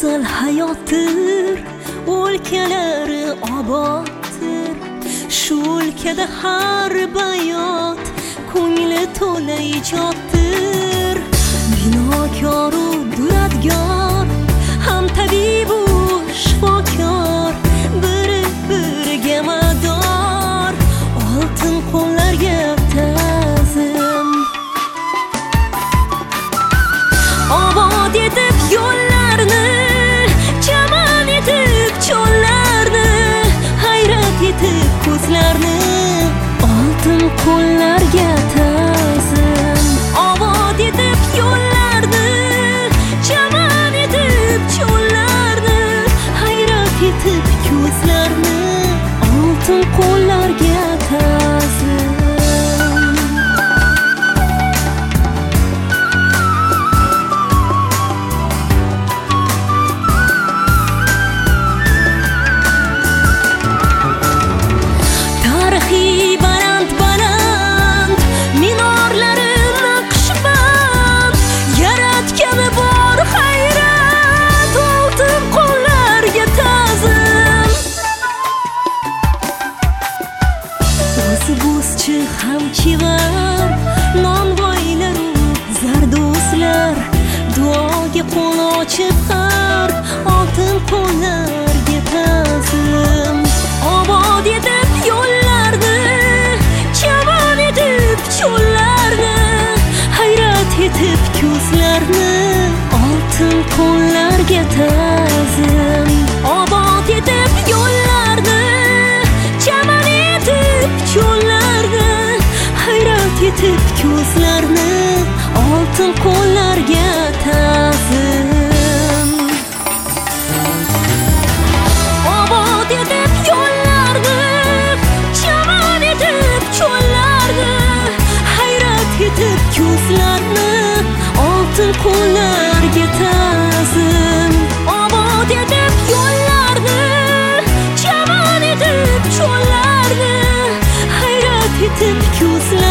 go'zal hayotdir, o'lkalari oboddir. Shu o'lkada har bayot ko'ngli to'la ijoddir. Binokoru duradgor, ham tabibu shifokor, biri-biriga mador, oltin qo'llarga ta'zim. Obod etib yo'llarni, chaman etib cho'llarni, hayrat etib ko'zlarni, oltin qo'llarga ta'zim. Obod etib yo'llarni, chaman etib cho'llarni, hayrat etib ko'zlarni, oltin qo'llarga ta'zim. Bo'zchi ham chivar, nonvoylaru zardo'zlar, duoga qo'l ochib har, oltin qo'llarga ta'zim. Obod etib yo'llarni, chaman etib cho'llarni, hayrat etib ko'zlarni, oltin qo'llarga ta'zim. Obod etib yo'llarni, chaman etib cho'llarni, hayrat etib ko'zlarni, oltin qo'llarga ta'zim. Obod etib yo'llarni, chaman etib cho'llarni, hayrat etib ko'zlarni, oltin qo'llarga ta'zim. Obod etib yo'llarni, chaman etib cho'llarni, hayrat etib ko'zlarni,